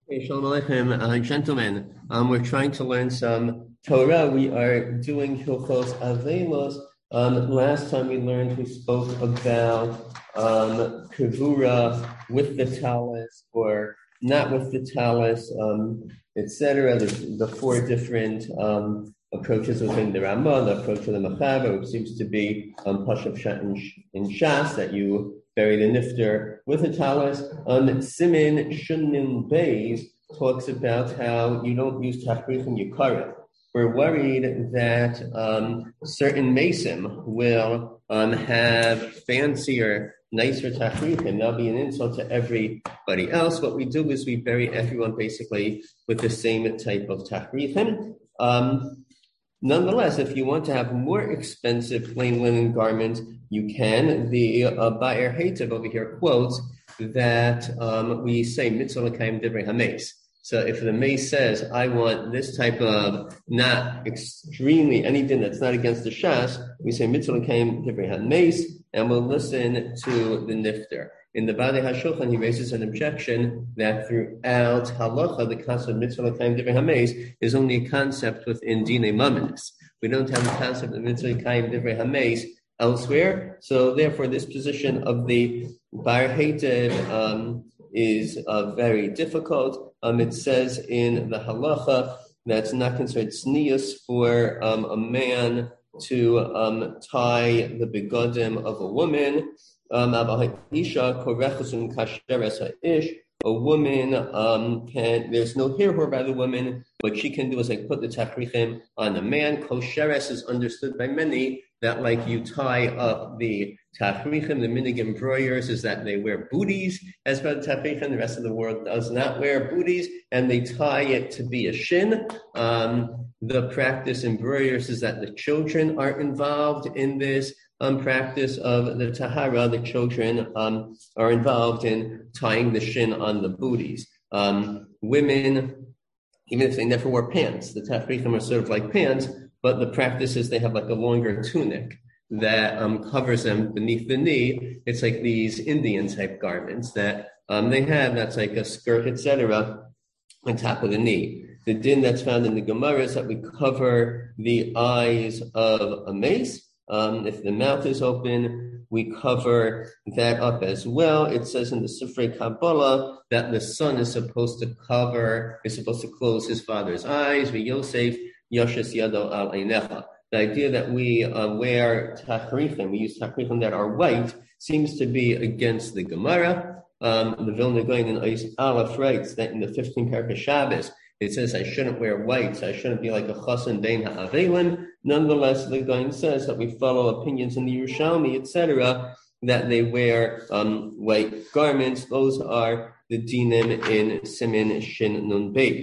Hey, Shalom Aleichem, gentlemen. We're trying to learn some Torah. We are doing Hilchos Avelos. Last time we spoke about Kavura with the talus or not with the talus, etc. The four different approaches within the Ramah, the approach of the Machaber, which seems to be Pashav Shat in Shas, that you bury the nifter with a talus. Simin Shunim Beis talks about how you don't use Tachrich and Yikarim. We're worried that certain Mason will have fancier, nicer Tachrichim. That'll be an insult to everybody else. What we do is we bury everyone basically with the same type of Tachrichim. Nonetheless, if you want to have more expensive plain linen garments, you can. The Ba'er Hativ over here quotes that we say mitzvah l'kayim divrei hameis. So if the mace says, I want this type of not extremely anything that's not against the shas, we say mitzvah l'kayim divrei hameis, and we'll listen to the nifter. In the Badei HaShulchan, he raises an objection that throughout halacha, the concept of mitzvah l'kayim divrei hameis is only a concept within dinei mamanis. We don't have the concept of mitzvah l'kayim divrei hameis elsewhere. So therefore, this position of the Ba'er Hativ is very difficult. It says in the halacha that's not considered tznius for a man to tie the begodim of a woman. A woman there's no hirhor by the woman. What she can do is put the tachrichim on the man. Kosheres is understood by many that you tie up the tachrichim. The minig embroiders is that they wear booties as part of the tachrichim. The rest of the world does not wear booties, and they tie it to be a shin. The practice embroiders is that the children are involved in this practice of the tahara. The children are involved in tying the shin on the booties. Women, even if they never wore pants, the tachrichim are sort of like pants, but the practice is they have a longer tunic that covers them beneath the knee. It's like these Indian type garments that they have. That's like a skirt, etc., on top of the knee. The din that's found in the Gemara is that we cover the eyes of a mace. If the mouth is open, we cover that up as well. It says in the Sifrei Kabbalah that the son is supposed to close his father's eyes. Yosef Yoshes Yado al Einecha. The idea that we wear tachrichim, we use tachrichim that are white, seems to be against the Gemara. The Vilna Gaon in Eis Aleph writes that in the 15th parak of Shabbos, it says I shouldn't wear white, so I shouldn't be like a chasen bein ha'avelim. Nonetheless, the Gaon says that we follow opinions in the Yerushalmi, etc., that they wear white garments. Those are the dinim in Simin Shin Nun Beis.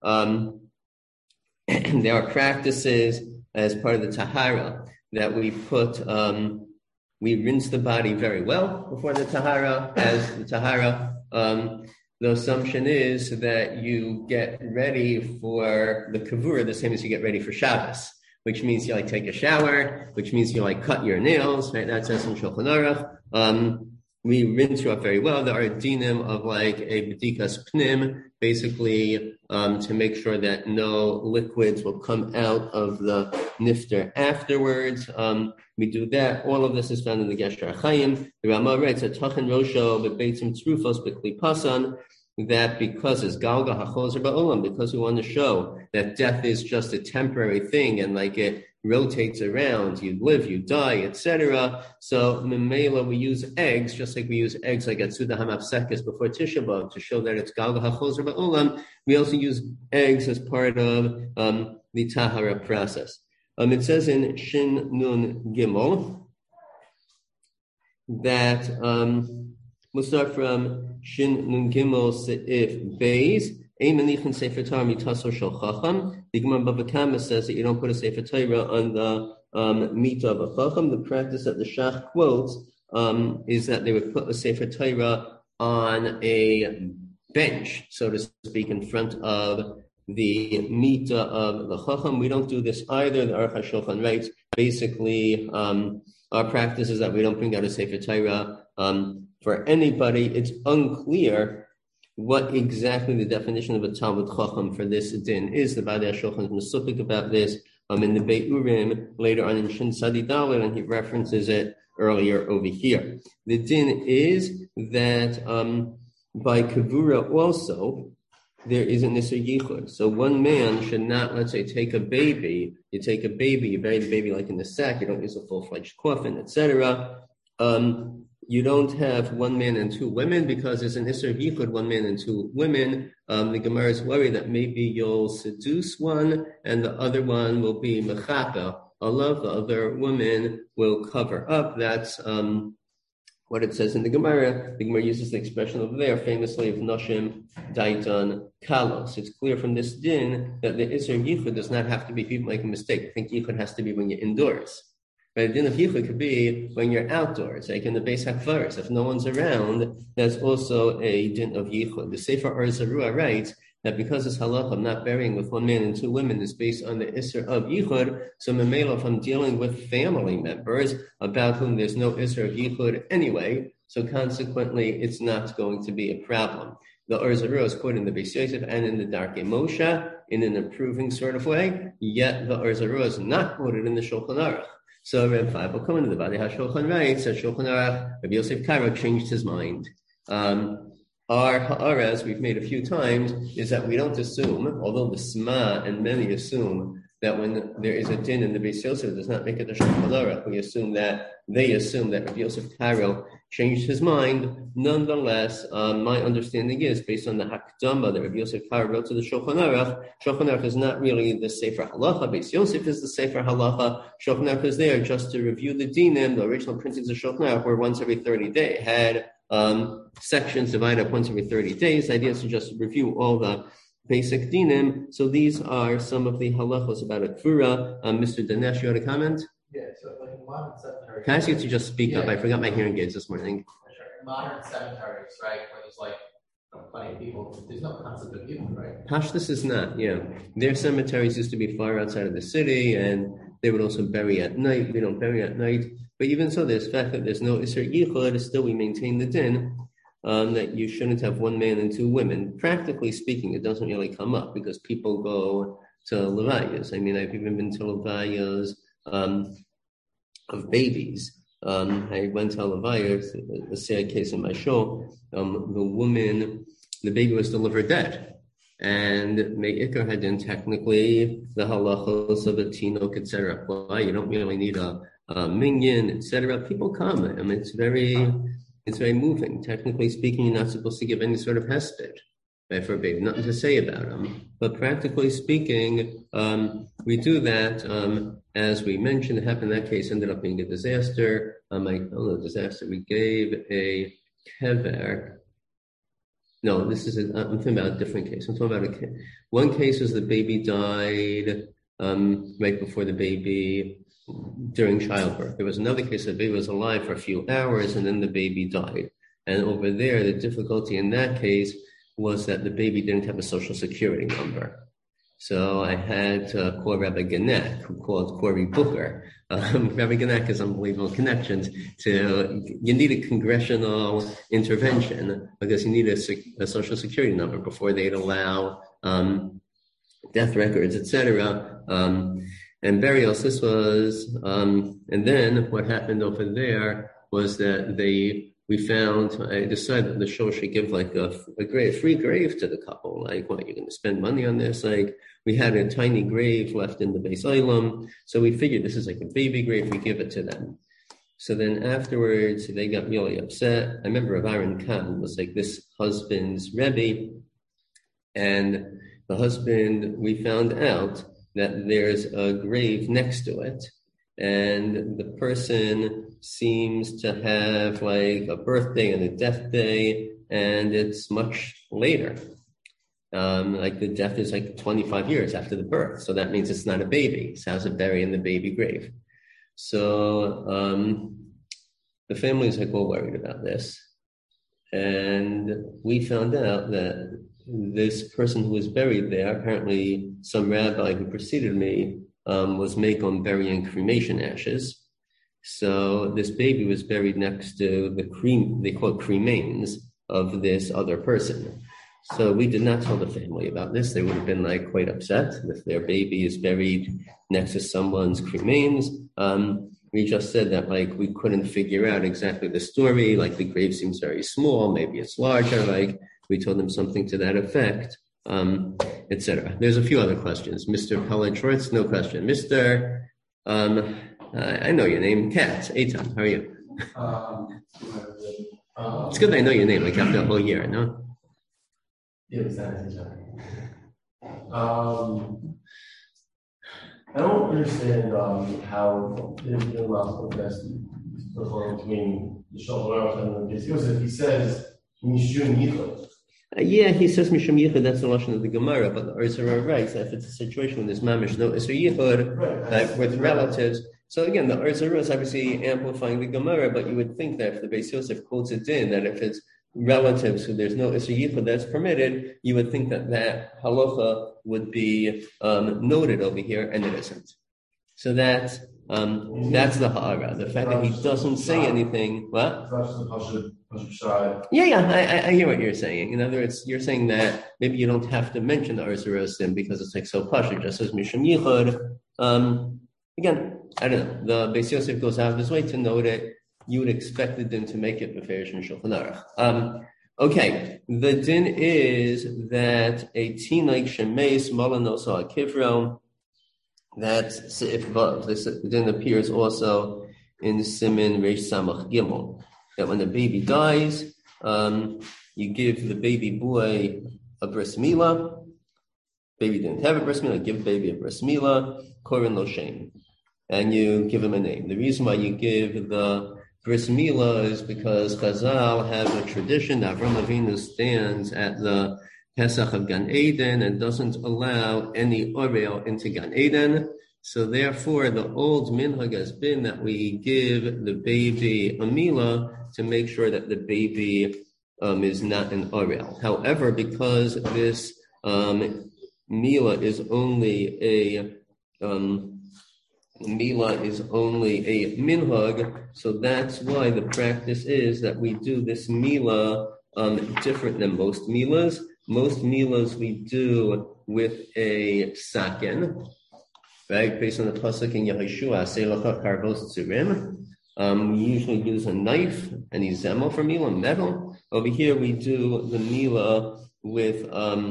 There are practices as part of the tahara that we put, we rinse the body very well before the tahara. As the tahara, the assumption is that you get ready for the kavura the same as you get ready for Shabbos, which means you take a shower, which means you cut your nails, right? That says in Shulchan Aruch. We rinse you up very well. There are dinim of a bedikas pnim, basically to make sure that no liquids will come out of the nifter afterwards. We do that. All of this is found in the Gesher HaChaim. The Ramah writes that Tachin Rosho bebeitzim tzrufos b'kli pasan, that because it's galga hachozer ba'olam, because we want to show that death is just a temporary thing and it rotates around, you live, you die, etc. So memela, we use eggs, just like we use eggs at Suda Hamapsekes before Tisha B'Av to show that it's galga hachozer ba'olam. We also use eggs as part of the tahara process. It says in Shin Nun Gimel that we'll start from Shin Nun Gimel Seif Beis. The Gemara Bava Kama says that you don't put a Sefer Torah on the meat of a chacham. The practice that the Shach quotes is that they would put a Sefer Torah on a bench, so to speak, in front of the meat of the chacham. We don't do this either. The Aruch HaShulchan writes, basically, our practice is that we don't bring out a Sefer Torah for anybody. It's unclear what exactly the definition of a Talmud Chacham for this din is. The Badei HaShulchan is mesupik about this in the Beit Urim, later on in Shin Sadi Dalet, and he references it earlier over here. The din is that by Kavura also, there is an Isser Yichud. So one man should not, let's say, take a baby. You take a baby, you bury the baby like in the sack, you don't use a full-fledged coffin, etc. You don't have one man and two women because there's an Isser Yichud, one man and two women. The Gemara is worried that maybe you'll seduce one and the other one will be Mechaper. Allah, the other woman will cover up. That's what it says in the Gemara. The Gemara uses the expression over there, famously of Noshim Daitan Kalos. It's clear from this din that the Isser Yichud does not have to be people make a mistake. I think Yichud has to be when you're indoors. But the din of Yichud could be when you're outdoors, like in the Beis HaKvaros. If no one's around, that's also a din of Yichud. The Sefer Or Zarua writes that because this halacha of not burying with one man and two women is based on the Isser of Yichud, so Memela, if I'm dealing with family members about whom there's no Isser of Yichud anyway, so consequently it's not going to be a problem. The Or Zarua is quoted in the Beis Yosef and in the Darkei Moshe in an approving sort of way, yet the Or Zarua is not quoted in the Shulchan Aruch. So Reb Feivel coming to the Badei HaShulchan writes that Shulchan Aruch, Rabbi Yosef Karo changed his mind. Our ha'ara, as we've made a few times, is that we don't assume, although the Sma and many assume that when there is a din in the Beis Yosef, it does not make it a Shulchan Aruch. They assume that Rabbi Yosef Karo changed his mind. Nonetheless, my understanding is, based on the Hakdama that Rabbi Yosef Karo wrote to the Shulchan Aruch is not really the Sefer Halacha. Beis Yosef is the Sefer Halacha. Shulchan Aruch is there just to review the dinim. The original printings of Shulchan Aruch were once every 30 days. Had sections divided up once every 30 days. The idea is to just review all the basic dinim. So these are some of the halachos about a kvura. Mr. Dinesh, you had a comment? Yeah, so like modern cemeteries. Can I ask you to just speak up? I forgot my hearing aids this morning. Sure. Modern cemeteries, right, where there's like plenty of people, there's no concept of people, right? Pashtus is not, yeah. Their cemeteries used to be far outside of the city, and they would also bury at night. We don't bury at night. But even so, there's the fact that there's no Isser Yichud, still we maintain the din that you shouldn't have one man and two women. Practically speaking, it doesn't really come up because people go to levayas. I mean, I've even been to levayas of babies. I went to levaya, a sad case in my show. The baby was delivered dead. And Me'ikar had done technically the halachos of a tinok, etc. Why? You don't really need a minyan, etc. People come. I mean, it's very moving. Technically speaking, you're not supposed to give any sort of hesped for a baby. Nothing to say about them. But practically speaking, we do that. As we mentioned, it happened in that case, ended up being a disaster. Disaster. We gave a kever. No, I'm talking about a different case. I'm talking about one case was the baby died right before the baby during childbirth. There was another case the baby was alive for a few hours and then the baby died. And over there, the difficulty in that case was that the baby didn't have a social security number. So I had to call Rabbi Ganek, who called Cory Booker. Rabbi Ganek has unbelievable connections you need a congressional intervention because you need a social security number before they'd allow death records, etc. And burials. This was, and then what happened over there was that I decided that the show should give like a free grave to the couple. Like, what, you're going to spend money on this? Like, we had a tiny grave left in the Beis Olam, so we figured this is like a baby grave, we give it to them. So then afterwards, they got really upset. I remember Rav Aaron Kahn was like this husband's Rebbe, and the husband, we found out that there's a grave next to it, and the person seems to have like a birthday and a death day, and it's much later. Like the death is like 25 years after the birth, so that means it's not a baby. So how's it buried in the baby grave? So the family is like all worried about this, and we found out that this person who was buried there, apparently some rabbi who preceded me, was making burying cremation ashes. So this baby was buried next to they call it cremains of this other person. So we did not tell the family about this. They would have been like quite upset if their baby is buried next to someone's cremains. We just said that like we couldn't figure out exactly the story. Like the grave seems very small, maybe it's larger. Like we told them something to that effect, etc. There's a few other questions. Mr. Pellet-Schwartz, no question. Mr. I know your name, Kat Eitan. How are you? It's good that I know your name, like after a whole year, no? Yeah, exactly. I don't understand how the Rambam best perform between the Shulchan and the Beis Yosef. He says Mishum Yichud. Yeah, he says Mishum Yichud. That's the lashon of the Gemara. But the Ursera writes that if it's a situation when there's mamish no Isser Yichud with relatives. So again, the Ursera is obviously amplifying the Gemara. But you would think that if the Beis Yosef quotes it in that if it's relatives who there's no Isser Yichud that's permitted, you would think that that halacha would be noted over here, and it isn't. So that's the ha'ara. The fact that he doesn't say anything. What? Yeah, I hear what you're saying. In other words, you're saying that maybe you don't have to mention the Ursera Sim because it's like so pashut, just as Mishum Yichud. Again, I don't know. The Beis Yosef goes out of his way to note it. You would expect the din to make it beferish in Shulchan Aruch. Okay, the din is that a tinaik shemeis malanoso akivro. That's seif vav. This din appears also in Simin Reish Samach Gimel. That when the baby dies, you give the baby boy a bris milah. Baby didn't have a bris milah. Give baby a bris milah. Korin lo shem, and you give him a name. The reason why you give the bris milah is because Chazal have a tradition that Avram Avinu stands at the Pesach of Gan Eden and doesn't allow any Oreo into Gan Eden. So therefore, the old minhag has been that we give the baby a milah to make sure that the baby is not an Oreo. However, because this milah is only a minhag, so that's why the practice is that we do this milah different than most milahs. Most milahs we do with a saken, right? Based on the pasuk in Yehoshua, Seilacha Karvos Tzurim. We usually use a knife and izemo for milah, metal. Over here we do the milah with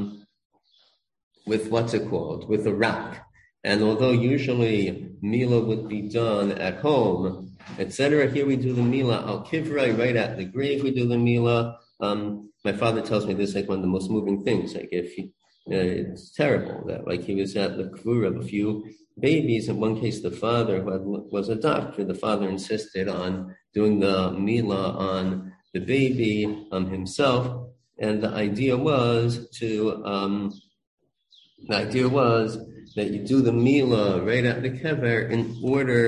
what's it called? With a rock. And although usually milah would be done at home, etc., here we do the milah al kivrei, right at the grave. We do the milah. My father tells me this is like one of the most moving things. Like it's terrible that like he was at the kvura of a few babies. In one case, the father who was a doctor, the father insisted on doing the milah on the baby himself, and the idea was that you do the milah right at the kever in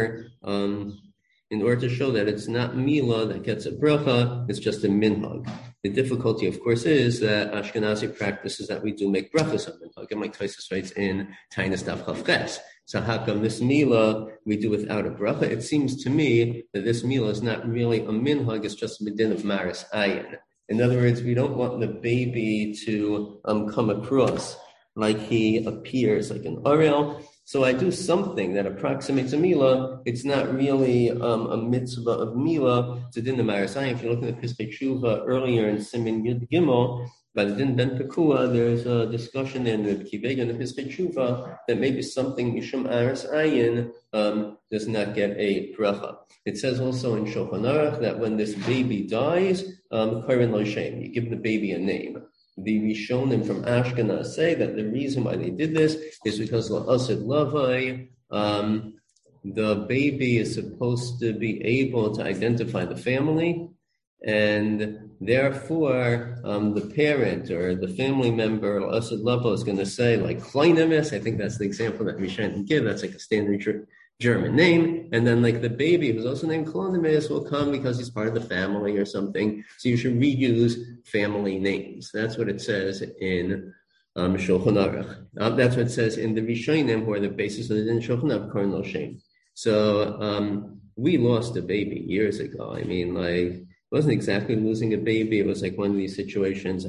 order to show that it's not milah that gets a bracha, it's just a minhag. The difficulty, of course, is that Ashkenazi practices that we do make brachas on minhag, and like Tosfos writes in Tainis Daf Chaf Ches. So how come this milah we do without a bracha? It seems to me that this milah is not really a minhag, it's just a din of maris ayin. In other words, we don't want the baby to come across like he appears like an Ariel. So I do something that approximates a milah. It's not really a mitzvah of milah. It's a din of maris ayin. If you look at the Piskei Tshuva earlier in Simin Yud Gimel, by the din ben Pekua, there's a discussion in the Kiveg and the Piskei Tshuva that maybe something mishum maris ayin does not get a bracha. It says also in Shulchan Aruch that when this baby dies, korin lo shem, you give the baby a name. The Rishonim from Ashkenaz say that the reason why they did this is because la'asid lavai, the baby is supposed to be able to identify the family, and therefore the parent or the family member la'asid lavai is going to say like Kleinimus. I think that's the example that Rishonim give. That's like a standard German name, and then like the baby who's also named Kolonimus will come because he's part of the family or something. So you should reuse family names. That's what it says in Shulchan Aruch. That's what it says in the Rishonim, who are the basis of the din Shulchan Aruch, Korin lo shem. So we lost a baby years ago. I mean, like it wasn't exactly losing a baby. It was like one of these situations like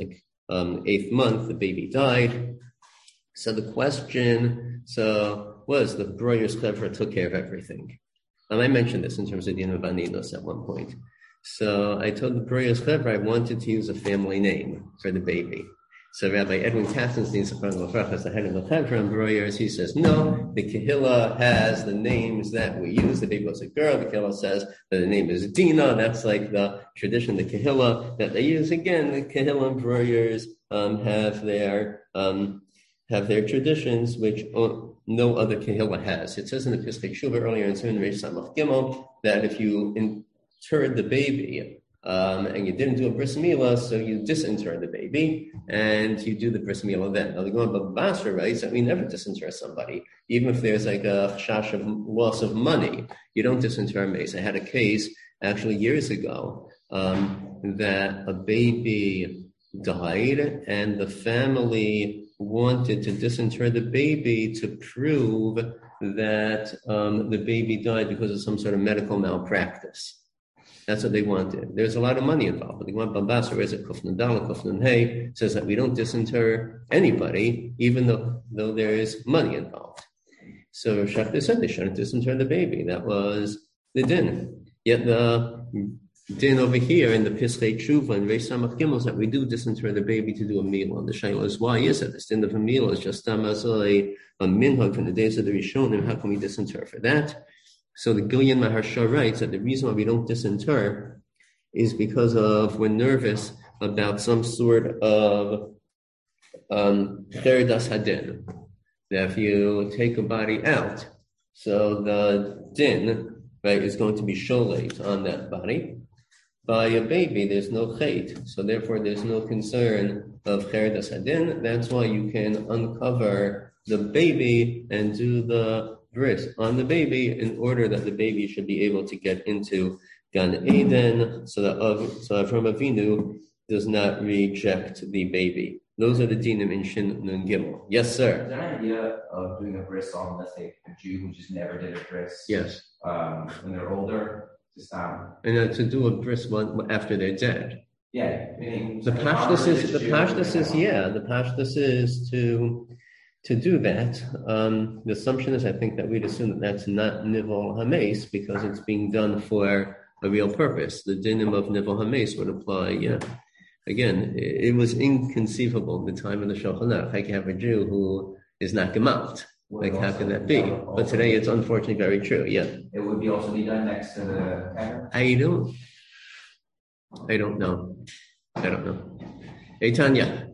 8th month, the baby died. So the question was the Breuer's Chevra took care of everything. I mentioned this in terms of Din of Aninos at one point. So I told the Breuer's Chevra I wanted to use a family name for the baby. So Rabbi Edwin Katzenstein, as the head of the Chevra and Breuer's, he says, no, the Kehillah has the names that we use. The baby was a girl. The Kehillah says that the name is Dina. That's like the tradition, the Kehillah that they use. Again, the Kehillah and Breuer's have their traditions, which no other Kehillah has. It says in the Piskei Tshuva earlier in Siman Reish Samach Gimel that if you interred the baby and you didn't do a bris milah, so you disinter the baby and you do the bris milah then. Now the Gemara Baba Basra writes that we never disinter somebody, even if there's like a chashash of loss of money. You don't disinter a mace. I had a case actually years ago that a baby died and the family wanted to disinter the baby to prove that the baby died because of some sort of medical malpractice. That's what they wanted. There's a lot of money involved. But the Gemara Bambasa is a Kufnan Dal, Kufnan Hey, says that we don't disinter anybody, even though there is money involved. So Shachta said they shouldn't disinter the baby. That was the din. Yet the din over here in the Piskei Tshuva and Reish Samach Gimel is that we do disinter the baby to do a meal. And the shayla is, why is it? This din of a meal is just a minhag from the days of the Rishonim. How can we disinter for that? So the Gilyon Maharsha writes that the reason why we don't disinter is because we're nervous about some sort of Cheridas Hadin. That if you take a body out, so the din, right, is going to be sholate on that body. By a baby, there's no chait, so therefore there's no concern of Cheridas Hadin. That's why you can uncover the baby and do the bris on the baby in order that the baby should be able to get into Gan Eden, so that Avraham Avinu does not reject the baby. Those are the dinim in Shin Nun Gimel. Yes, sir. Is there an idea of doing a bris on, let's say, a Jew who just never did a bris? Yes. When they're older, just and to do a bris one after they're dead. Yeah, meaning the pashtus is to do that. The assumption is, I think, that we'd assume that that's not Nivol Hames because it's being done for a real purpose. The dinim of Nivol Hames would apply, yeah. Again, it was inconceivable in the time of the Shulchan Aruch. I can have a Jew who is not gemalt. Like, how can that be? But today it's unfortunately very true, yeah. It would be also be done next to the camera? I don't know. Hey, Tanya.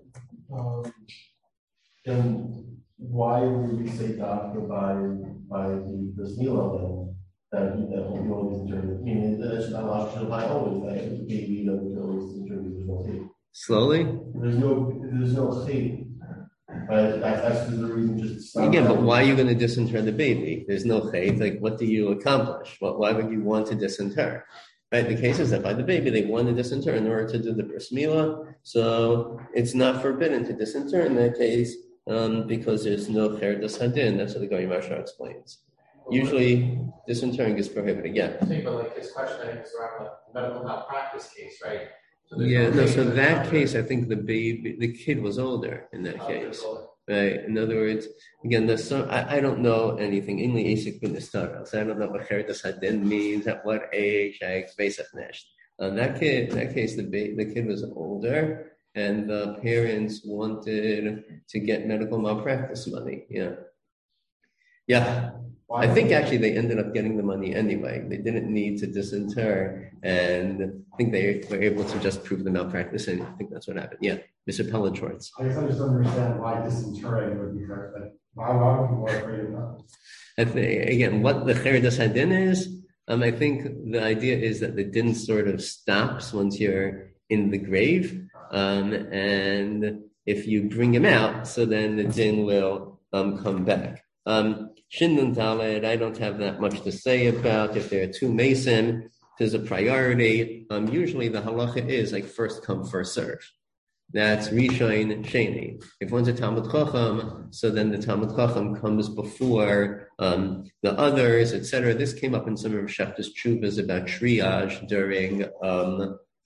Then why would we say doctor by the bris milah then that will be always interpreted? I mean, that's not logical by always that the baby that was always interpreted. There's no chait. Slowly? There's no chait. That's the reason just stop. Again, but why are you going to disinter the baby? There's no chait. Like, what do you accomplish? Why would you want to disinter? Right? The case is that by the baby, they want to disinter in order to do the bris milah. So it's not forbidden to disinter in that case because there's no cheridas hadin. That's what the Goyim Maharsha explains. Usually, disinterring is prohibited. Yeah. I think, but like his question, I think, is around the medical malpractice case, right? So that case, I think the kid was older in that case. Right. In other words, again, I don't know anything. So I don't know what cheridas hadin means. At what age? In that case, the kid was older, and the parents wanted to get medical malpractice money. Yeah. I think actually they ended up getting the money anyway. They didn't need to disinter, and I think they were able to just prove the malpractice, and I think that's what happened. Yeah, Mr. Pellet-Schwartz. I just understand why disinterring would be correct. Like, why would people are afraid of that? Again, what the cheridas hadin is, I think the idea is that the din sort of stops once you're in the grave, and if you bring him out, so then the din will come back. Shin Nun Daled, I don't have that much to say about. If there are two mason, there's a priority. Usually the halacha is like first come, first serve. That's Rishon Sheni. If one's a Talmud Chacham, so then the Talmud Chacham comes before the others, etc. This came up in some of Shechta's Tshuvas about triage during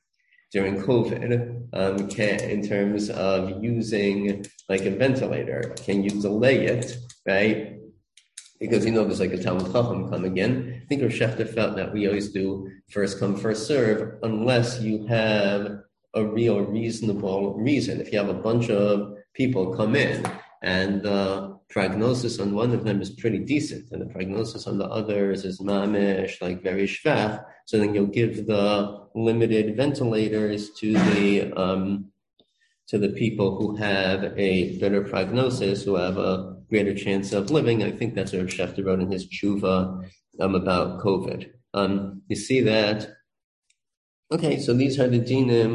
during COVID, in terms of using like a ventilator, can you delay it, right? Because there's like a Talmud Chacham come again. I think Rav Shechter felt that we always do first come, first serve, unless you have a real reasonable reason. If you have a bunch of people come in and the prognosis on one of them is pretty decent and the prognosis on the others is mamish, like very shvach, so then you'll give the limited ventilators to the people who have a better prognosis, who have a greater chance of living. I think that's what Schechter wrote in his tshuva about COVID. You see that? Okay, so these are the dinim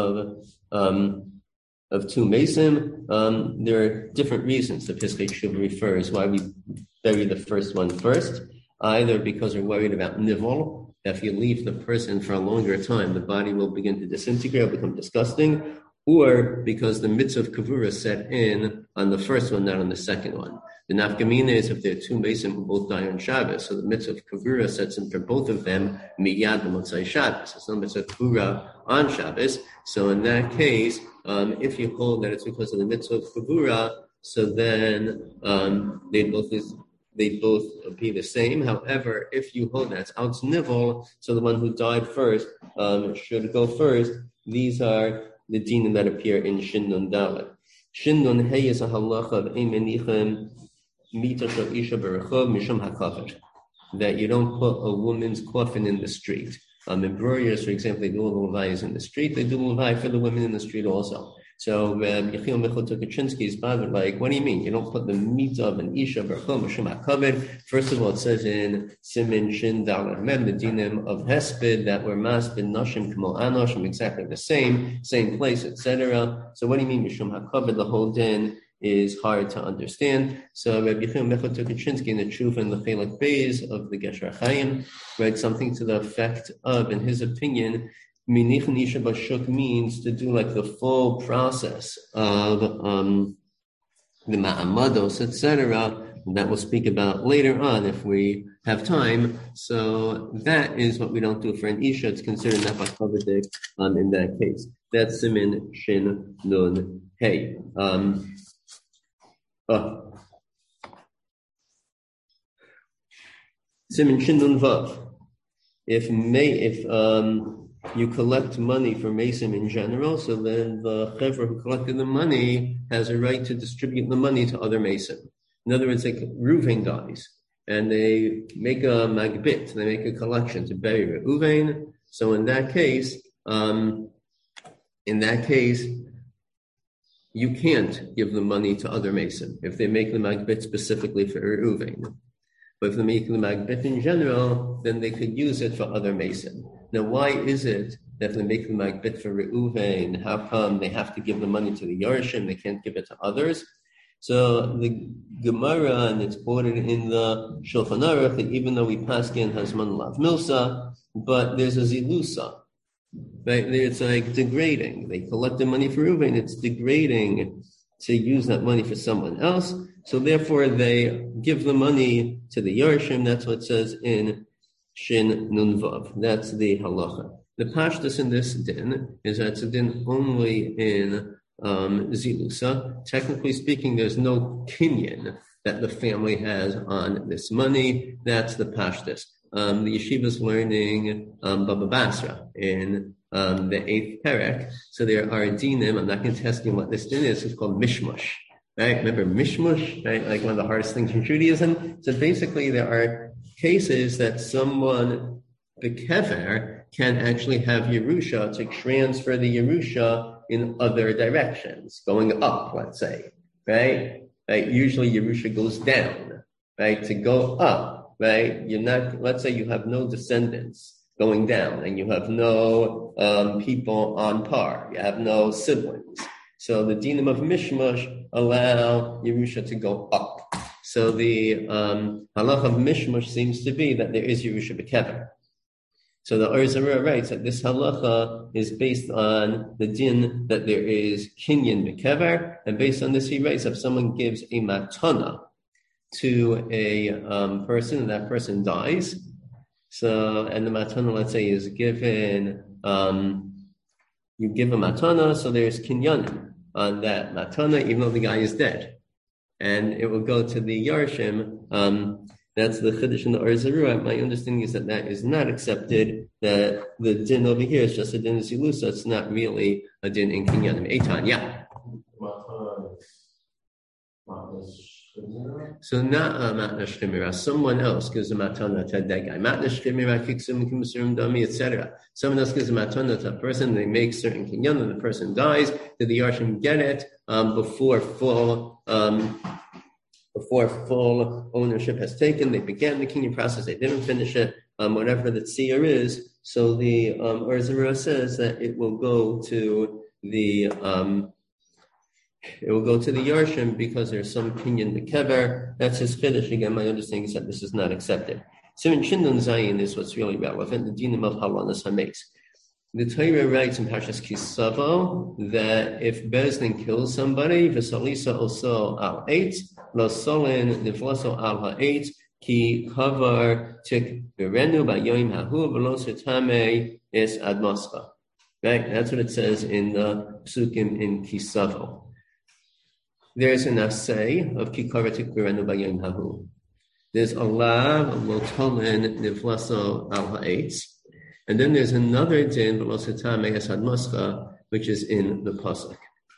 of two mesim. There are different reasons the Piskei Tshuva refers why we bury the first one first, either because we're worried about nivol, that if you leave the person for a longer time, the body will begin to disintegrate, become disgusting, or because the mitzvah of kavura set in on the first one, not on the second one. The nafkamina is if there are two mesim who both die on Shabbos, so the mitzvah of kavura sets in for both of them miyad b'motzai Shabbos. It's not mitzvah of kavura on Shabbos. So in that case, if you hold that it's because of the mitzvah of kavura, so then they both be the same. However, if you hold that it's out nivol, so the one who died first should go first. These are the dinim that appear in Shin Nun Dalet. Shin Nun Hey is a halacha of Eimenichem Mita Shel Isha Berachov Mishum HaKavod, that you don't put a woman's coffin in the street. In Brurias, for example, they do a levayas in the street. They do a levay for the women in the street also. So Yechiel Michal Tukachinsky is bothered, like, what do you mean? You don't put the meat of an Isha Berachov Mishum HaKavod. First of all, it says in Simin Shin Dalet Mem, the dinim of Hesped, that were masped Nashim Kamo Anoshim, exactly the same place, etc. So what do you mean Mishum HaKavod? The whole din is hard to understand. So Rabbi Yechiel Michal Tukachinsky in the Tshuva and the Chelek Beis of the Gesher Chaim read something to the effect of, in his opinion, Minichin Isha Bashuk means to do like the full process of the Ma'amados, etc. That we'll speak about later on if we have time. So that is what we don't do for an Isha. It's considered Nefesh Chavadik in that case. That's Simin Shin Nun Hey. Simin Shin Nun Vav. If you collect money for Mesim in general, so then the Chevra who collected the money has a right to distribute the money to other Mesim. In other words, like Reuven dies, and they make a magbit, they make a collection to bury Reuven. So in that case, you can't give the money to other Mesim if they make the magbit specifically for Reuven. But if they make the magbit in general, then they could use it for other Mesim. Now, why is it that if they make the magbit for Reuven, how come they have to give the money to the Yarshim, they can't give it to others? So the Gemara, and it's quoted in the Shulchan Aruch, that even though we paskin Hazman Lav Milsa, but there's a Zilusa. Right? It's like degrading. They collect the money for Reuven, it's degrading to use that money for someone else. So therefore they give the money to the Yarshim. That's what it says in Shin Nun Vav. That's the halacha. The pashtus in this din is that it's a din only in Zilusa. Technically speaking, there's no kinyan that the family has on this money. That's the pashtus. The yeshiva is learning Baba Basra in the 8th perek. So there are dinim. I'm not going to test you what this din is. It's called mishmush. Right? Remember mishmush? Right? Like one of the hardest things in Judaism. So basically, there are cases that someone, the kever, can actually have Yerusha to transfer the Yerusha in other directions, going up, let's say. Right? Usually Yerusha goes down. Right? To go up. Right? You're not. Let's say you have no descendants going down, and you have no people on par. You have no siblings. So the dinim of mishmush allow Yerusha to go up. So the halach of mishmush seems to be that there is Yerusha b'kever. So the Or Zarah writes that this halacha is based on the din that there is kinyan b'kever, and based on this he writes if someone gives a matana to a person and that person dies, so and the matana, let's say, is given You give a matana, so there's kinyanim on that matana, even though the guy is dead. And it will go to the Yarshim. That's the Chiddush in the Or Zarua. My understanding is that is not accepted, that the din over here is just a din of Zilusa. It's not really a din in kinyanim. Eitan, yeah. So not matna shtimira, someone else gives a matana to that guy. Matna shtimira kicks him, kimsurim dami, etc. Someone else gives a matana to a person. They make certain kinyan, and the person dies. Did the Yarshim get it before full ownership has taken? They began the kinyan process. They didn't finish it. Whatever the tziyar is. So the Or Zarua says that it will go to the Yarshim because there's some kinyan mekever. That's his chiddush. Again, my understanding is that this is not accepted. Siman Shindon Zayin is what's really relevant. The dinim of halanas hameis. The Torah writes in Parshas Kisavo that if Bezdin kills somebody, v'salisa also al eight, lo solin niflaso al ha'eit, ki kavar tik berenu ba'yoim hahu v'lo sitame is admoscha. Right? That's what it says in the psukim in Kisavo. There's an assay of kikavar tik berenu ba'yoim hahu. There's a lav of lo tolin niflaso al ha'eit. And then there's another din, which is in the pasuk.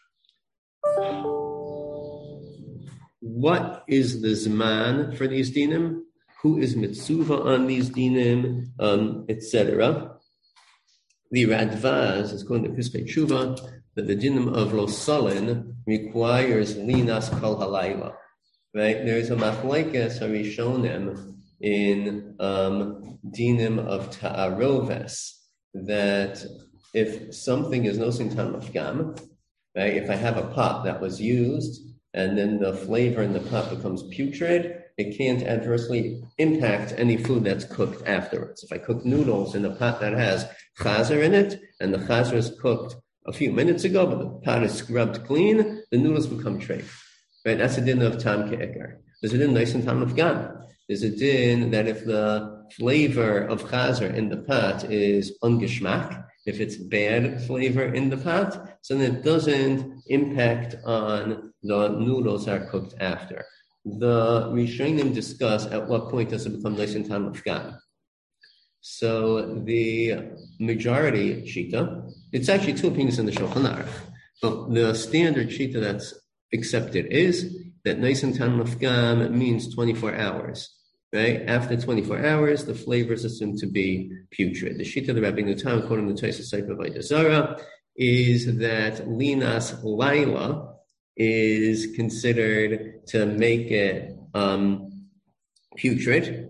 What is the zman for these dinim? Who is mitzuva on these dinim, etc.? The Radvaz is going to Piskei Tshuva that the dinim of Lo Salin requires linas kol halayla. Right? There is a machlekes harishonim in dinim of ta'aroves, that if something is nosin tam afgam, right? If I have a pot that was used and then the flavor in the pot becomes putrid, it can't adversely impact any food that's cooked afterwards. If I cook noodles in a pot that has chazer in it and the chazer is cooked a few minutes ago, but the pot is scrubbed clean, the noodles become treif. Right? That's a din of tam ke'ekar. There's a din nosin tam afgam. There's a din that if the flavor of chazer in the pot is ungeshmak, if it's bad flavor in the pot, so then it doesn't impact on the noodles that are cooked after. The Rishonim discuss at what point does it become nice and tam afghan. So the majority shita, it's actually two opinions in the Shulchan Aruch, but the standard shita that's accepted is that nice and tam afghan means 24 hours. Right? After 24 hours, the flavor is assumed to be putrid. The shita of the Rabbeinu Tam, according to Tosfos Sefer Avodah Zarah, is that linas laila is considered to make it putrid.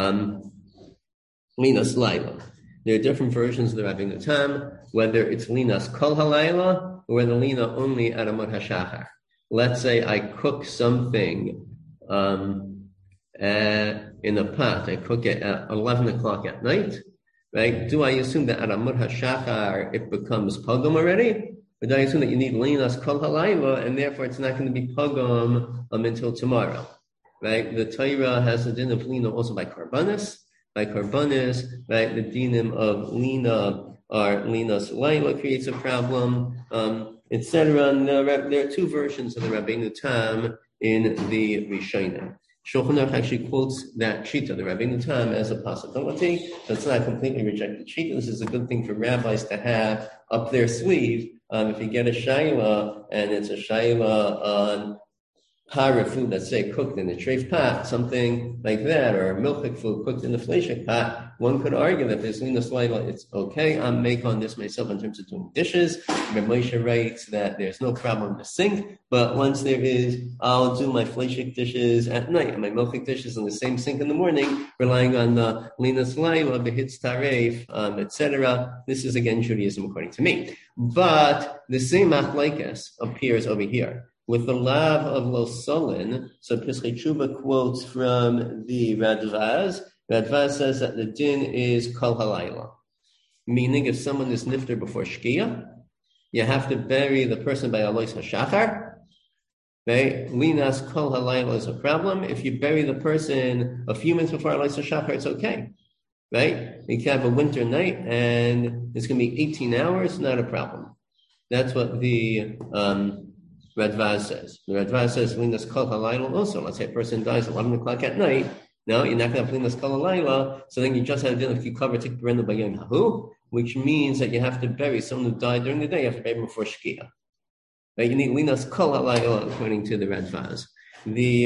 Linas laila. There are different versions of the Rabbeinu Tam, whether it's linas kol halayla or whether lina only at amot hashachar. Let's say I cook something in a pot, I cook it at 11 o'clock at night, right? Do I assume that at Amud HaShachar it becomes pogum already? Or do I assume that you need linas kol halayla and therefore it's not going to be pogum until tomorrow, right? The Torah has the din of lina also by karbanis. By karbanis, right? The dinim of lina are linas layla creates a problem, etc. And there are two versions of the Rabbeinu Tam in the Rishonim. Shulchan Aruch actually quotes that shita, the Rabbeinu Tam, as a possibility. So it's not a completely rejected shita. This is a good thing for rabbis to have up their sleeve. If you get a shayla and it's a shayla on para food, let's say cooked in a treif pot, something like that, or milchik food cooked in a fleshik pot, one could argue that there's linas layla, it's okay. I'm make on this myself in terms of doing dishes. Reb Moshe writes that there's no problem in the sink, but once there is, I'll do my fleshik dishes at night and my milchik dishes in the same sink in the morning, relying on the linas layla, the hitz taref, etc. This is again Judaism according to me. But the same machlekes appears over here. With the lav of Lo Solin, so Piskei Tshuva quotes from the Radvaz. Radvaz says that the din is kol halayla, meaning if someone is nifter before shkia, you have to bury the person by alois hashachar. Right? Linas kol halayla is a problem. If you bury the person a few minutes before alois hashachar, it's okay. Right? You can have a winter night and it's going to be 18 hours, not a problem. That's what the Radvaz says. The Radvaz says, Linas Kol Halayla also. Let's say a person dies at 11 o'clock at night. No, you're not going to have Linas Kol Halayla, so then you just have dinner if you cover Tik Berenda Bayom Hahu, which means that you have to bury someone who died during the day, you have to bury him before Shkia. Right? You need Linas Kol Halayla according to the Radvaz. The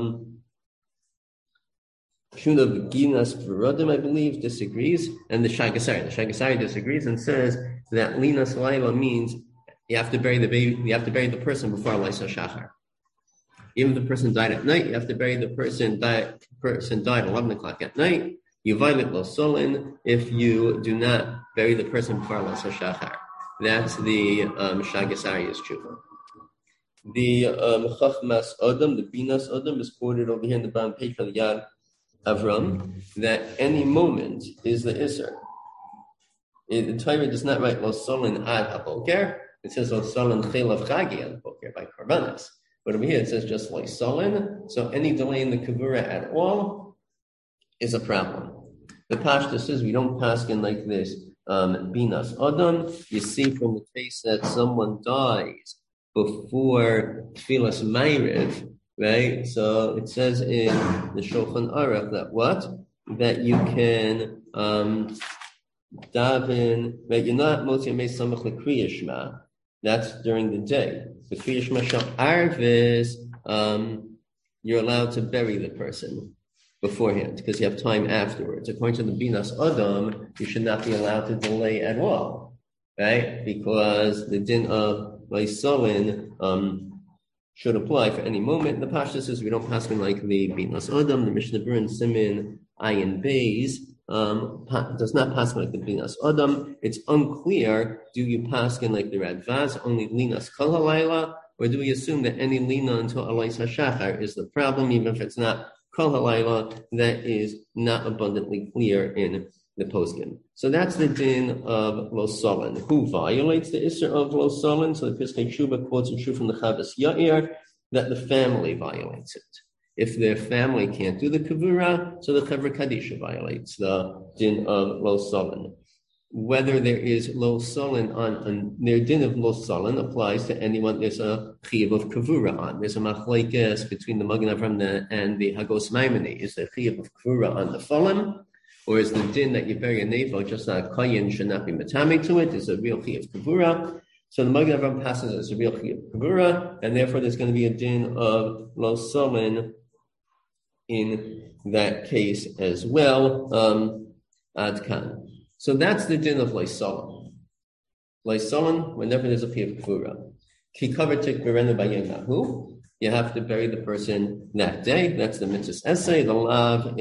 Shuna Beginas Veradim, I believe, disagrees, and the Shagasari disagrees and says that Linas Halayla means you have to bury the baby. You have to bury the person before Laisa Shachar. Even if the person died at night, you have to bury the person died 11 o'clock at night. You violate Lo Solin if you do not bury the person before Laisa Shachar. That's the Shagasari's tshuva. The Chachmas Adam, the Binas Adam, is quoted over here in the bottom page of the Yad Avram that any moment is the Isser. The Torah does not write Lo Solin ad haboker. It says Lo Solin chelav chagi ad haboker by Karbanas. But over here it says just Lo Solin. So any delay in the Kavura at all is a problem. The Pashta says we don't paskin like this. Binas Adam. You see from the case that someone dies before Tfilas Ma'ariv, right? So it says in the Shulchan Aruch that what? That you can daven, right? You're not motzi mei samach lekriya shema. That's during the day. The kriya shema shel arvis, you're allowed to bury the person beforehand because you have time afterwards. According to the Binas Adam, you should not be allowed to delay at all, right? Because the din of Laisolin should apply for any moment. The Pashta says we don't pass in like the Binas Adam. The Mishnah Berurah Simin Ayin Beis does not pass like the Binas Adam. It's unclear, do you pass in like the Radvaz, only Linas Kol Halayla, or do we assume that any Lina until Alais HaShachar is the problem, even if it's not Kol Halayla? That is not abundantly clear in the poskim. So that's the din of Lo Solin. Who violates the Isser of Lo Solin? So the Piskei Tshuva quotes a true from the Chavas Yair that the family violates it. If their family can't do the Kavura, so the Chevra Kadisha violates the din of Lo Solin. Whether there is Lo Solin on their din of Lo Solin applies to anyone there's a Chiyuv of Kavura on. There's a machlekes between the Magen Avraham and the Hagos Maimoni. Is the Chiyuv of Kavura on the Folim? Or is the din that you bury a nevo just like a koyin should not be matami to it? Is a real chiyuv kavura. So the Magen Avraham passes as a real chiyuv kavura, and therefore there's going to be a din of Lo Solin in that case as well. Adkan. So that's the din of Lo Solin. Lo Solin, whenever there's a chiyuv kavura. Ki cover tik berenda bayem hahu. You have to bury the person that day. That's the mitzvah's essay. The lav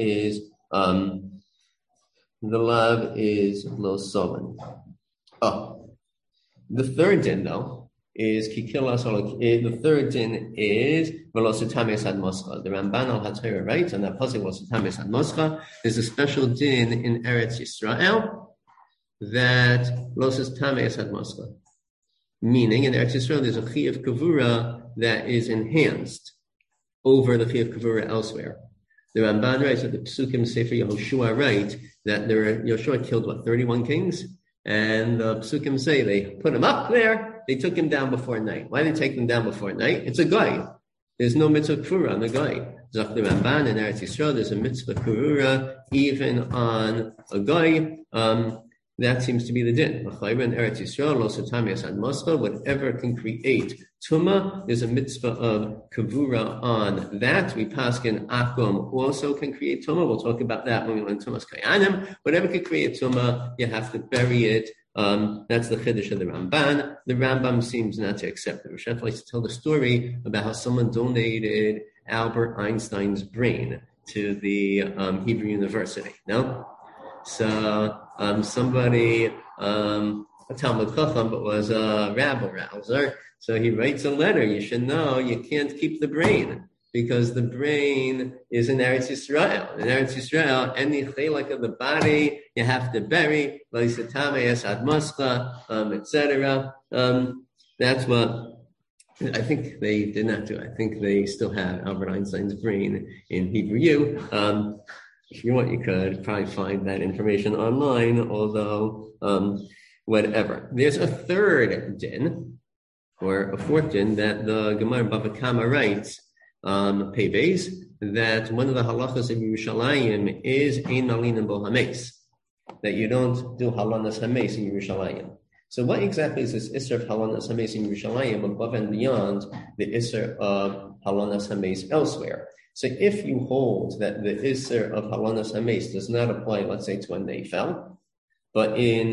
is Lo Solin. Oh, the third din though is Kikilas. The third din is Velositames ad Moscha. The Ramban al HaTorah writes, and that pasuk Velositames ad Moscha. There's a special din in Eretz Yisrael that Velositames ad Moscha. Meaning, in Eretz Yisrael, there's a chiyuv kavura that is enhanced over the chiyuv kavura elsewhere. The Ramban writes that the Psukim Sefer Yehoshua write that Yehoshua killed 31 kings, and the Psukim say they put him up there, they took him down before night. Why did they take him down before night? It's a guy. There's no mitzvah kfura on the guy. Zach the Ramban in Eretz Yisrael, there's a mitzvah kfura even on a guy. That seems to be the din. Eretz Yisrael, whatever can create Tuma, there's a mitzvah of kavura on that. We paskin akum also can create Tuma. We'll talk about that when we learn Tumas Kayanim. Whatever can create Tuma, you have to bury it. That's the chiddush of the Ramban. The Rambam seems not to accept it. Rosh likes to tell the story about how someone donated Albert Einstein's brain to the Hebrew University. No? So somebody, a Talmud Chacham, but was a rabble rouser. So he writes a letter. You should know you can't keep the brain because the brain is in Eretz Yisrael. In Eretz Yisrael, any chelak of the body you have to bury, etc. That's what I think they did not do. I think they still have Albert Einstein's brain in Hebrew. If you want, you could probably find that information online, although whatever. There's a third din, or a fourth din, that the Gemara Bava Kama writes, Peves, that one of the halachas of Yerushalayim is ein malin bo hames, that you don't do halanas hames in Yerushalayim. So what exactly is this Isser of halanas hames in Yerushalayim above and beyond the Isser of halanas hames elsewhere? So if you hold that the Isser of halanas hames does not apply, let's say, to a neifel, but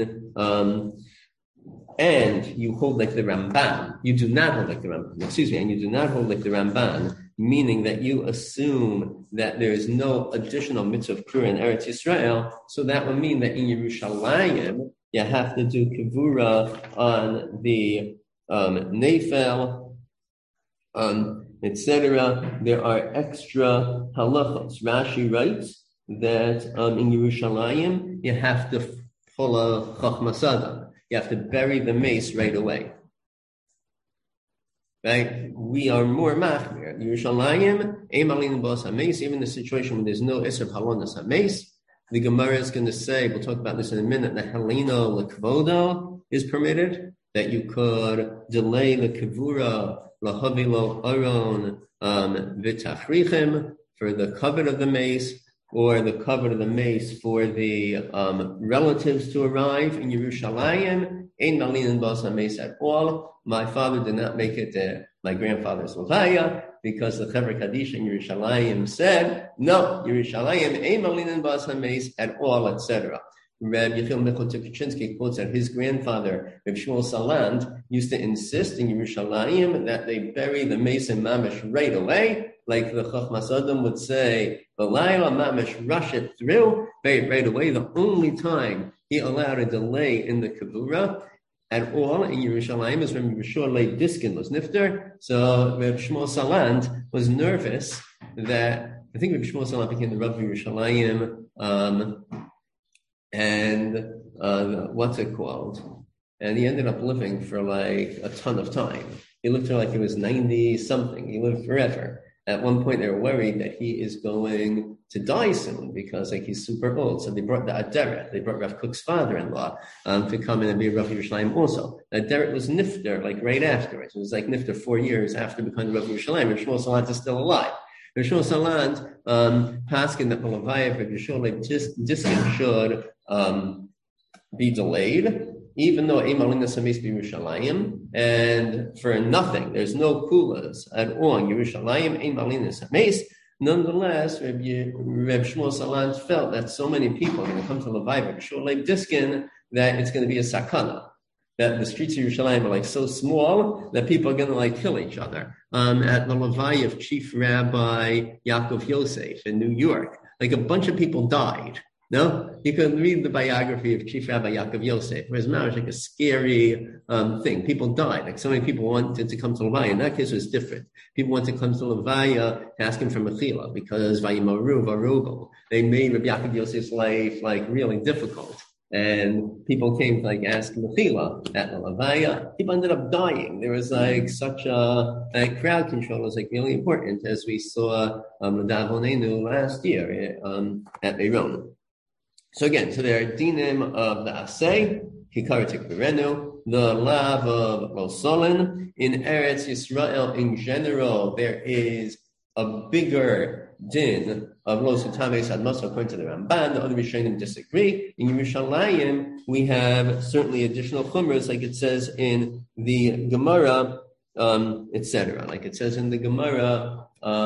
and you hold like the Ramban, you do not hold like the Ramban, and you do not hold like the Ramban, meaning that you assume that there is no additional mitzvah of Kura in Eretz Yisrael, so that would mean that in Yerushalayim, you have to do kivura on the neifel, etc. There are extra halachos. Rashi writes that in Yerushalayim, you have to pull a chachmas adam. You have to bury the mace right away. Right? We are more machmir. Yerushalayim, emalin bos hameis, even the situation when there's no isser of halonas hameis, the Gemara is going to say, we'll talk about this in a minute, that halino lekvodo is permitted, that you could delay the kivura lahavilo aron v'tachrichim for the covet of the mace, or the covet of the mace for the relatives to arrive in Yerushalayim. Ein malin bos hameis at all. My father did not make it my grandfather's levaya, because the Chevra Kaddish in Yerushalayim said, no, Yerushalayim ein malin bos hameis at all, etc. Reb Yechiel Michal Tukachinsky quotes that his grandfather, Reb Shmuel Salant, used to insist in Yerushalayim that they bury the mace in mamish right away, like the Chachmas Adam would say, V'layla mamish, rush it through, bury it right away. The only time he allowed a delay in the kavura at all in Yerushalayim is when Yeshua Leib Diskin was nifter. So Reb Shmuel Salant was nervous that, I think Reb Shmuel Salant became the Rav of Yerushalayim, and what's it called? And he ended up living for like a ton of time. He lived till like he was 90 something. He lived forever. At one point, they were worried that he is going to die soon because like he's super old. So they brought the Aderet. They brought Rav Kook's father-in-law to come in and be Rav Yerushalayim also. The Aderet was nifter like right afterwards. It was like nifter 4 years after becoming Rav Yerushalayim. Rav Shmuel Salant is still alive. Rav Shmuel Salant paskin that the Levaya of Rav Yeshua Diskin should be delayed, even though Eimalingas Hameis be Yerushalayim, and for nothing, there's no kulas at all in Yerushalayim, Eimalingas Hameis. Nonetheless, Reb Shmuel Salant felt that so many people are going to come to Levi, Reb Shmuel Leib Diskin, that it's going to be a sakana. That the streets of Yerushalayim are like so small that people are going to like kill each other. At the Levi of Chief Rabbi Yaakov Yosef in New York, like a bunch of people died. No, you can read the biography of Chief Rabbi Yaakov Yosef. Whereas now it's like a scary thing. People died. Like so many people wanted to come to Levaya. In that case, it was different. People wanted to come to Levaya to ask him for mechila because vayimaru varugo. They made Rabbi Yaakov Yosef's life like really difficult, and people came to like ask mechila at the Levaya. People ended up dying. There was like such a crowd control was like really important, as we saw Ladavonenu last year at Beiron. So again, so there are dinim of the asay, hikaratik berenu, the lav of losolin. In Eretz Yisrael in general, there is a bigger din of losutames admas according to the Ramban. The other Rishonim disagree. In Yerushalayim, we have certainly additional chumras, like it says in the Gemara, etc. Like it says in the Gemara,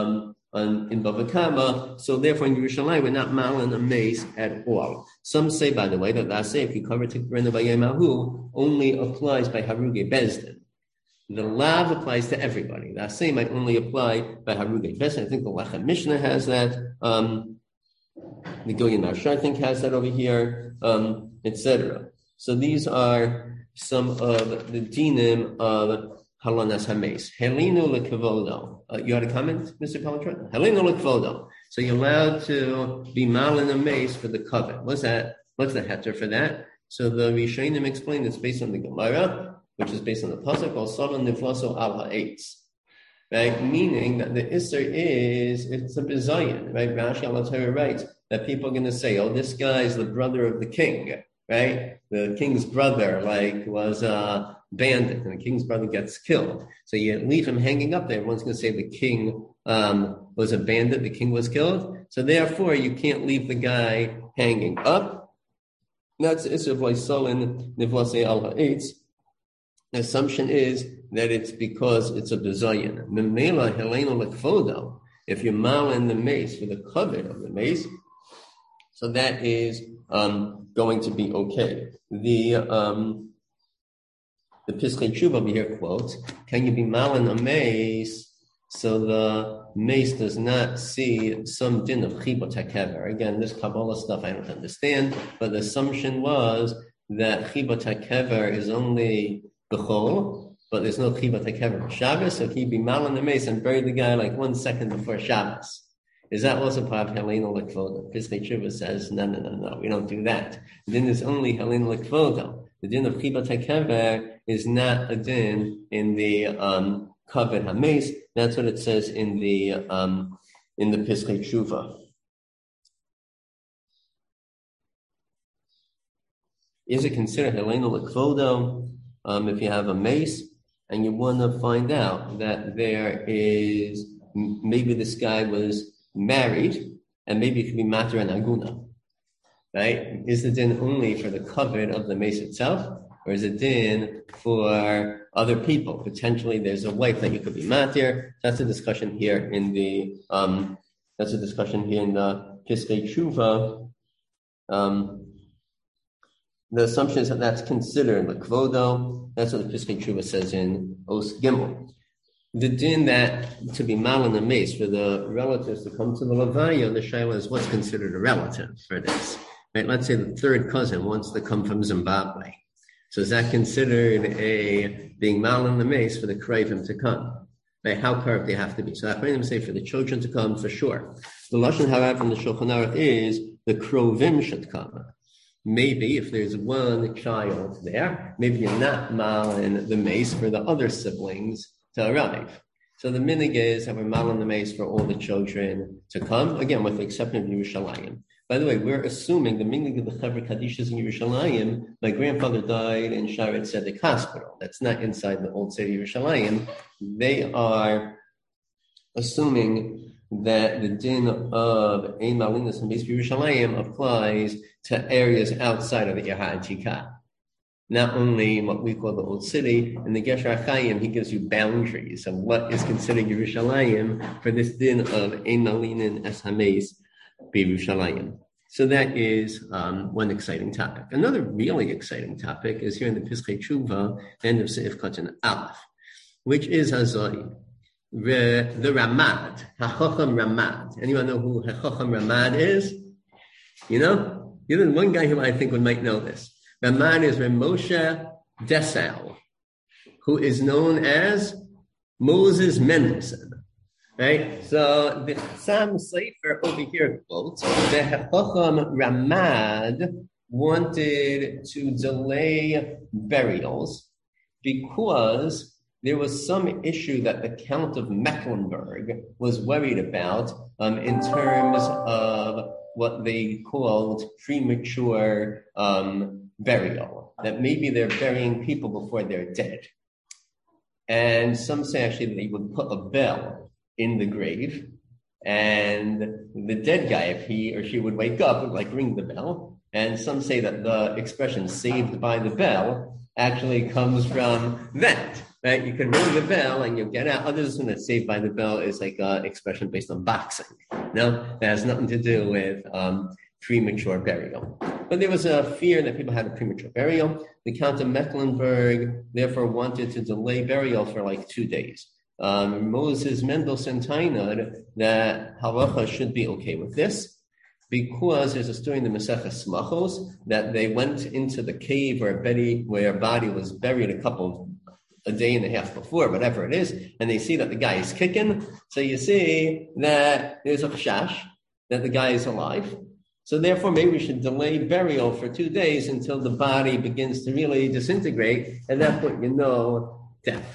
in Bava Kama, so therefore in Yerushalayim we're not malan a mace at all. Some say, by the way, that the asay if you cover tikbrenu vayemahu only applies by haruge bezdin. The lav applies to everybody. The asay might only apply by haruge bezdin. I think the Lechem Mishnah has that. The Gilyon Marshar I think has that over here, etc. So these are some of the dinim of halanas hameis. Helinu lekavodo. You had a comment, Mr. Palatron? Helinu lekavodo. So you're allowed to be malin a mace for the covet. What's that? What's the heter for that? So the Rishonim explained it's based on the Gemara, which is based on the pasuk called Savan Niflaso al ha'etz. Right? Meaning that the Isser it's a bizayin, right? Rashi al-Torah writes that people are going to say, oh, this guy is the brother of the king, right? The king's brother, was a bandit, and the king's brother gets killed. So you leave him hanging up there. Everyone's going to say the king was a bandit, the king was killed. So therefore, you can't leave the guy hanging up. That's Isser V'Loisolin Nivlasei Al Ha'etz. The assumption is that it's because it's a bezayin. Memela Heleno Lekfodo. If you malin the mace for the covet of the mace, so that is going to be okay. The Pischei Tshuva over here quotes, "Can you be malin a mace so the mace does not see some din of chibot hakever?" Again, this Kabbalah stuff I don't understand, but the assumption was that chibot hakever is only b'chol, but there's no chibot hakever for Shabbos, so can you be malin the mace and bury the guy 1 second before Shabbos? Is that also part of Heleno Lekvodo? Pischei Tshuva says, no, we don't do that. The din is only Heleno Lekvodo. The din of chibot hakever is not a din in the covet hames. That's what it says in the Pischei Tshuva. Is it considered Heleno Lekvodo if you have a mace and you want to find out that there is, maybe this guy was married and maybe it could be mater and aguna, right? Is the din only for the covet of the mace itself, or is it din for other people? Potentially there's a wife that you could be mater. That's a discussion here in the Pischei Tshuva. The assumption is that that's considered lekvodo. That's what the Pischei Tshuva says in Os Gimel. The din that to be mal in the mace for the relatives to come to the Levaya, the Shaila is what's considered a relative for this. Right? Let's say the third cousin wants to come from Zimbabwe. So is that considered being mal in the mace for the Krayvim to come? Right? How curved they have to be? So that may say for the children to come for sure. The Lashon Harav from the Shulchan Aruch is the Krovim should come. Maybe if there's one child there, maybe you're not mal in the mace for the other siblings to arrive. So the minig is that we're mal in the mace for all the children to come, again, with the exception of Yerushalayim. By the way, we're assuming the minig of the Chaver Kadishas in Yerushalayim, my grandfather died in Sharet Tzedek Hospital. That's not inside the old city of Yerushalayim. They are assuming that the din of Ein Malinas and Beis Yerushalayim applies to areas outside of the Ir HaAtikah. Not only in what we call the old city, in the Gesher HaChaim, he gives you boundaries of what is considered Yerushalayim for this din of Ein Malinin Es HaMeis B'Yerushalayim. So that is one exciting topic. Another really exciting topic is here in the Pischei Tshuva, end of Seif Katan Aleph, which is Hazoi. The Ramad, HaChacham Ramad. Anyone know who HaChacham Ramad is? You know? You're the one guy who I think might know this. Ramad is Moshe Dessau, who is known as Moses Mendelssohn. Right? So the Chassam Sefer over here quotes, the HaChacham Ramad wanted to delay burials because there was some issue that the Count of Mecklenburg was worried about in terms of what they called premature burial, that maybe they're burying people before they're dead. And some say actually that they would put a bell in the grave, and the dead guy, if he or she would wake up, would ring the bell. And some say that the expression saved by the bell actually comes from that. Right? You can ring the bell and you'll get out. Others assume that saved by the bell is an expression based on boxing. No, that has nothing to do with premature burial. But there was a fear that people had a premature burial. The Count of Mecklenburg therefore wanted to delay burial for 2 days. Moses Mendelssohn Tainad that halacha should be okay with this, because there's a story in the Maseches Smachos that they went into the cave where body was buried a day and a half before, whatever it is, and they see that the guy is kicking. So you see that there's a chash that the guy is alive. So therefore, maybe we should delay burial for 2 days until the body begins to really disintegrate, and that's what death.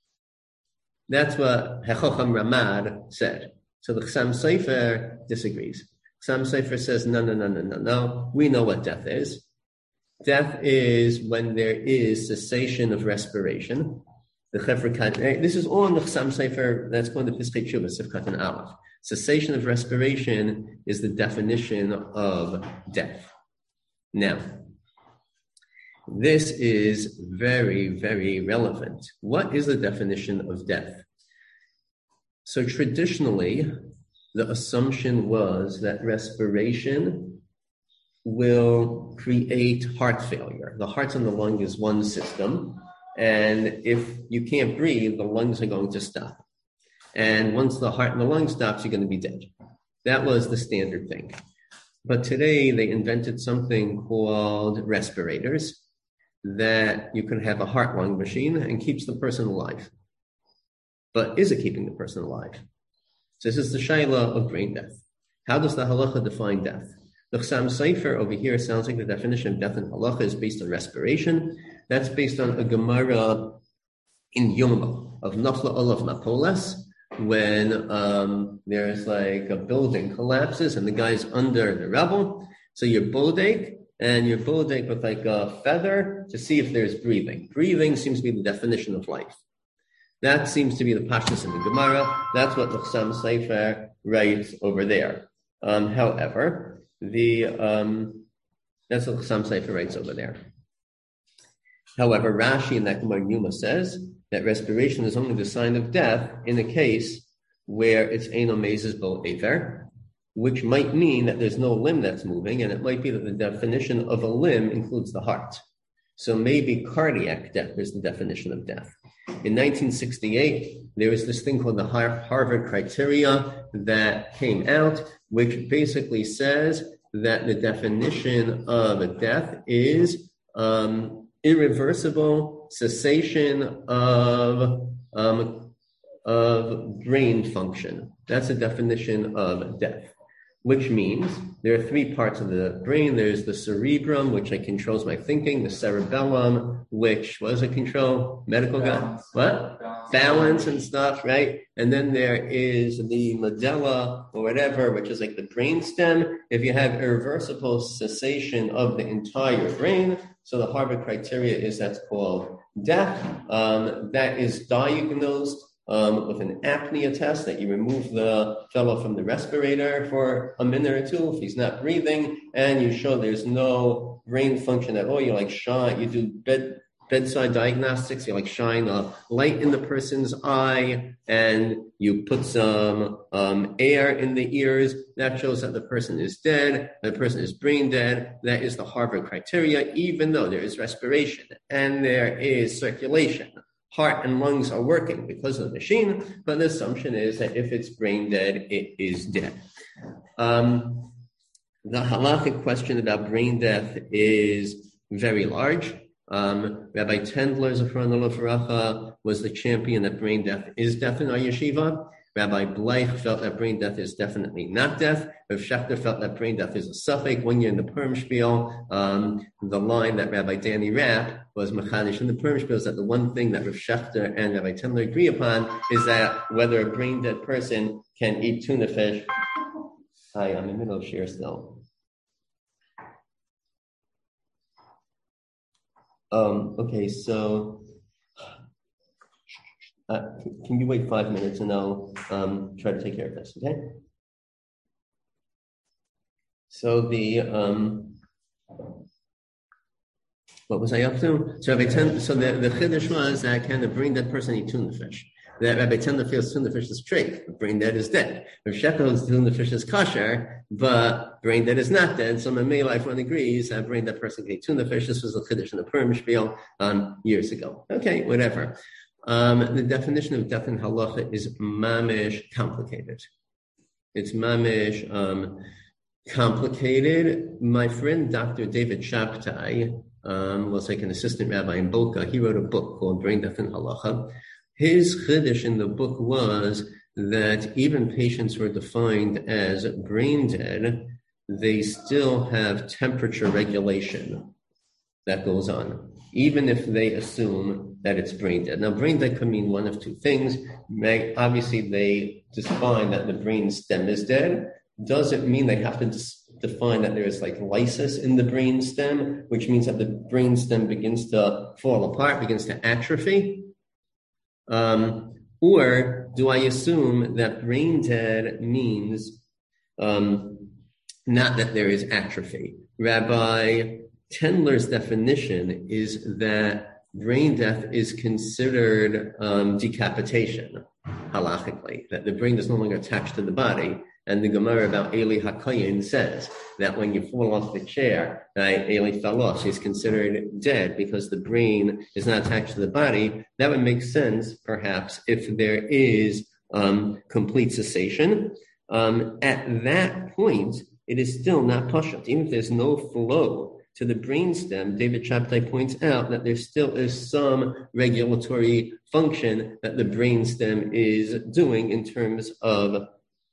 That's what HaChacham Ramad said. So the Chassam Sefer disagrees. Chassam Sefer says, no. We know what death is. Death is when there is cessation of respiration. This is all in the Chassam Sofer that's going to Piskei Tshuva, Sifkat and Aleph. Cessation of respiration is the definition of death. Now, this is very, very relevant. What is the definition of death? So traditionally, the assumption was that respiration will create heart failure. The heart and the lung is one system, and if you can't breathe, the lungs are going to stop. And once the heart and the lung stops, you're going to be dead. That was the standard thing. But today they invented something called respirators that you can have a heart-lung machine and keeps the person alive. But is it keeping the person alive? So this is the shaila of brain death. How does the halacha define death? The Chassam Sofer over here sounds like the definition of death in halacha is based on respiration. That's based on a Gemara in Yoma of Nafla Olav Napolas, when there's like a building collapses and the guy's under the rubble. So you're bodek with like a feather to see if there's breathing. Breathing seems to be the definition of life. That seems to be the pashtus in the Gemara. That's what the Chassam Sofer writes over there. However, that's what the Chassam Sofer writes over there. However, Rashi in that Gemara Yuma says that respiration is only the sign of death in a case where it's Eino Mezes Bo Ever, which might mean that there's no limb that's moving, and it might be that the definition of a limb includes the heart. So maybe cardiac death is the definition of death. In 1968, there was this thing called the Harvard criteria that came out, which basically says that the definition of a death is irreversible cessation of brain function. That's the definition of death, which means there are three parts of the brain. There's the cerebrum, which controls my thinking, the cerebellum, which, what does it control? Medical guy? What? Balance and stuff, right? And then there is the medulla or whatever, which is like the brain stem. If you have irreversible cessation of the entire brain, so the Harvard criteria is that's called death. That is diagnosed with an apnea test, that you remove the fellow from the respirator for a minute or two if he's not breathing, and you show there's no brain function at all. You shine, you do bedside diagnostics, you shine a light in the person's eye, and you put some air in the ears. That shows that the person is dead, the person is brain dead. That is the Harvard criteria, even though there is respiration and there is circulation. Heart and lungs are working because of the machine, but the assumption is that if it's brain dead, it is dead. The halachic question about brain death is very large. Rabbi Tendler, Zechron V'Racha, was the champion that brain death is death in our yeshiva. Rabbi Bleich felt that brain death is definitely not death. Rav Shechter felt that brain death is a suffix. One year in the Purim Spiel, the line that Rabbi Danny Rapp was mechanish in the Purim Spiel is that the one thing that Rav Shechter and Rabbi Tendler agree upon is that whether a brain dead person can eat tuna fish. Hi, I'm in the middle of share still. Okay, so can you wait 5 minutes and I'll try to take care of this, okay? So what was I up to? So the chiddush was that can the brain dead person eat tuna fish? That Rabbi Tendler feels tuna fish is straight, but brain dead is dead. Rav Shechter tuna fish is kosher, but brain dead is not dead. So Mamela, everyone agrees that brain dead person can eat tuna fish. This was a chiddush in the Purim Spiel years ago. Okay, whatever. The definition of death in halacha is mamish complicated. It's mamish complicated. My friend Dr. David Shabtai was like an assistant rabbi in Boca. He wrote a book called Brain Death in Halacha. His chiddush in the book was that even patients who are defined as brain dead, they still have temperature regulation that goes on, even if they assume that it's brain dead. Now, brain dead could mean one of two things. Obviously, they define that the brain stem is dead. Doesn't mean they have to define that there is like lysis in the brain stem, which means that the brain stem begins to fall apart, begins to atrophy? Or do I assume that brain dead means not that there is atrophy? Rabbi Tendler's definition is that brain death is considered decapitation, halachically, that the brain is no longer attached to the body. And the Gemara about Eli HaKayin says that when you fall off the chair, right, Eli fell off, she's considered dead because the brain is not attached to the body. That would make sense, perhaps, if there is complete cessation. At that point, it is still not pashut. Even if there's no flow to the brainstem, David Shabtai points out that there still is some regulatory function that the brainstem is doing in terms of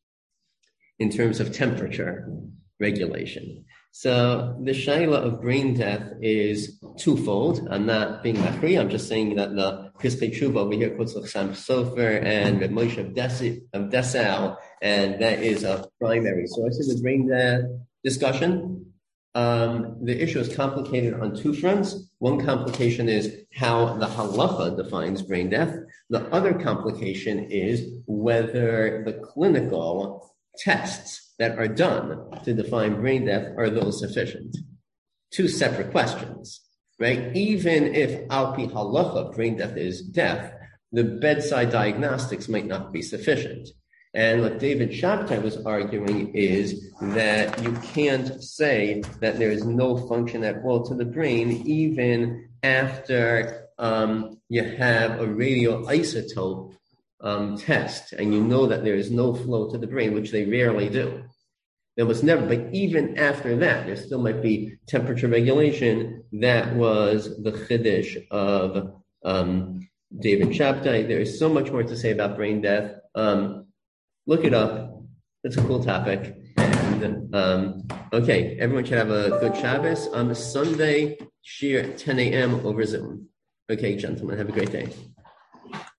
temperature regulation. So the shaila of brain death is twofold. I'm not being free. I'm just saying that the Piskei Tshuva over here quotes Chassam Sofer and Reb Moshe of Dessau, and that is a primary source of the brain death discussion. The issue is complicated on two fronts. One complication is how the halacha defines brain death. The other complication is whether the clinical tests that are done to define brain death, are those sufficient? Two separate questions, right? Even if al-pi halacha, brain death is death, the bedside diagnostics might not be sufficient. And what David Shabtai was arguing is that you can't say that there is no function at all to the brain, even after you have a radioisotope test, and you know that there is no flow to the brain, which they rarely do. There was never, but even after that, there still might be temperature regulation. That was the chiddush of David Shabtai. There is so much more to say about brain death. Look it up. It's a cool topic. And okay, everyone should have a good Shabbos. On Sunday, shir at 10 a.m. over Zoom. Okay, gentlemen, have a great day.